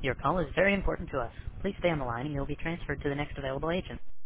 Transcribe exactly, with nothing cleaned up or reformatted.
Your call is very important to us. Please stay on the line and you'll be transferred to the next available agent.